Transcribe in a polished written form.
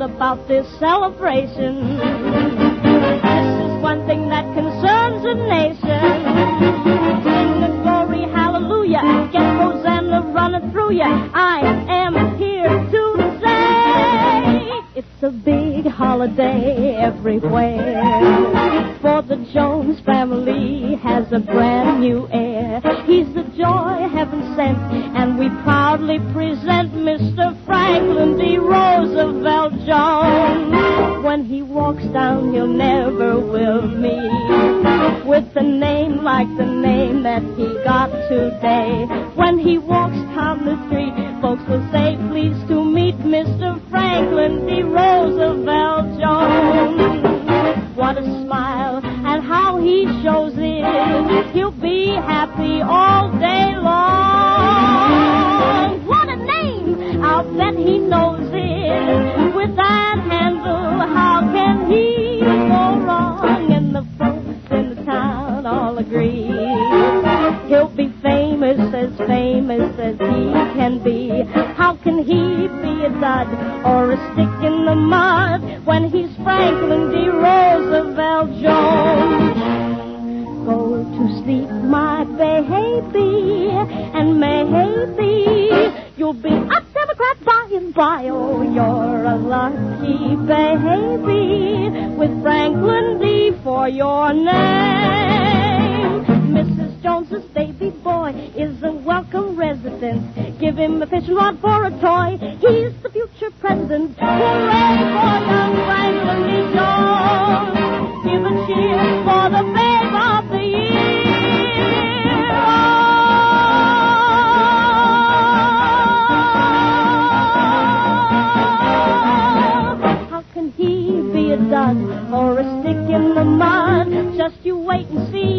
thrilled about this celebration. This is one thing that concerns a nation. Sing the glory, hallelujah, get Hosanna running through ya. I am here to say it's a big holiday everywhere. For the Jones family has a brand new heir. He's the joy heaven sent, and we proudly present Mr. Franklin D. Roosevelt Jones. When he walks down, he'll never will meet with a name like the name that he got today. When he walks down the street, folks will say, pleased to meet Mr. Franklin D. Roosevelt Jones. What a smile, and how he shows it. He'll be happy all day long. What a name, I'll bet he knows it. With that handle, how can he go wrong? And the folks in the town all agree. He'll be famous as he can be. How can he be a dud or a stick in the mud when he's Franklin D. Roosevelt Jones? Go to sleep, my baby, and maybe you'll be a Democrat by and by. Oh, you're a lucky baby with Franklin D. for your name. Mrs. Jones's baby boy is a welcome resident. Give him a fishing rod for a toy. He's the future president. Hooray for young Franklin D. Jones. Give a cheer for the babe of the year. Oh, how can he be a dud or a stick in the mud? Just you wait and see.